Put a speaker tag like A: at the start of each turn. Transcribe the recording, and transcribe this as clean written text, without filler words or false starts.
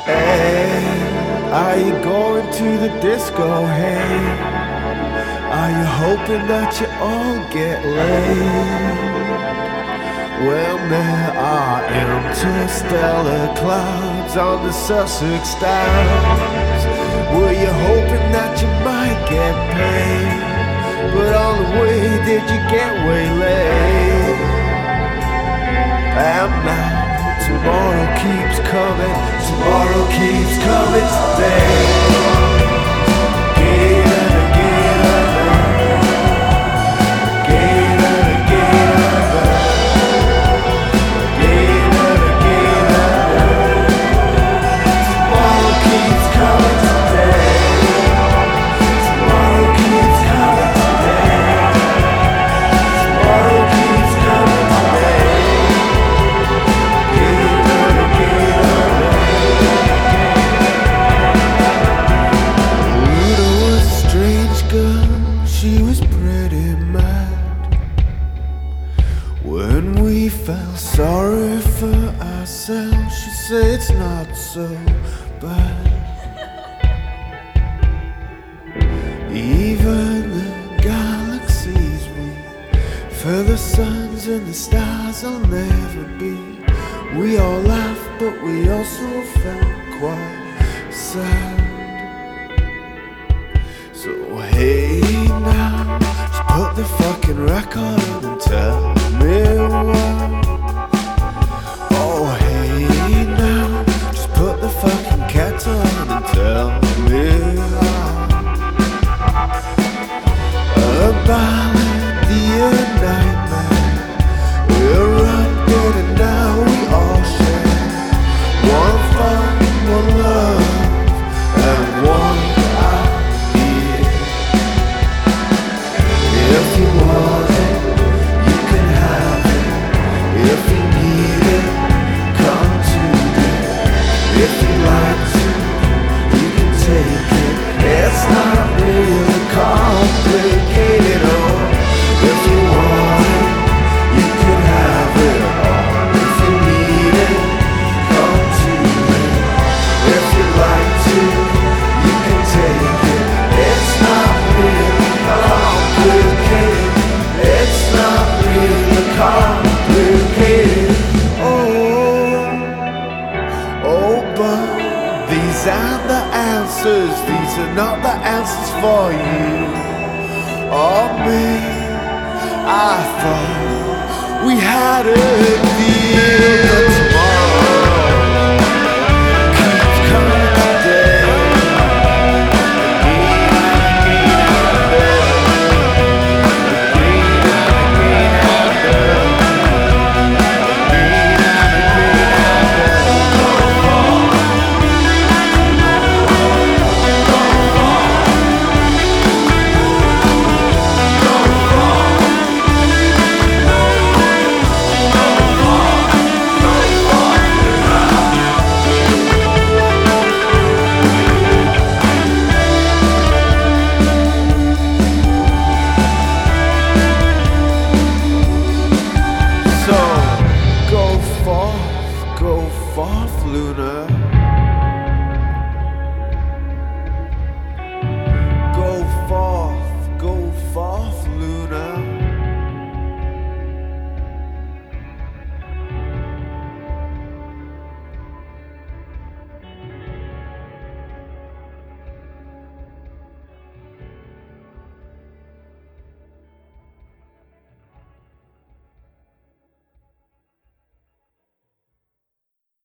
A: Hey, are you going to the disco? Hey, are you hoping that you all get laid? Well, there are interstellar clouds on the Sussex Downs. Were you hoping that you might get paid? But on the way, did you get waylaid? And now tomorrow keeps coming, tomorrow keeps coming today. She was pretty mad when we felt sorry for ourselves. She said it's not so bad. Even the galaxies weep, for the suns and the stars will never be. We all laughed, but we also felt quite sad. So hey now, just put the fucking record on and tell me why. Oh hey now, just put the fucking kettle on and tell me why. A ballad, nightmare erupted and now we all share one fun, one love, and one. If you want it, you can have it. If you need it, come to me. If you like to, you can take it. It's not really complicated. Oh, if you want it, you can have it all. If you need it, come to me. If you like to, you can take it. It's not really complicated. It's not really complicated. Oh, but these aren't the answers. These are not the answers for you or me. I thought we had a deal, but tomorrow keeps coming today. Go forth, Luna.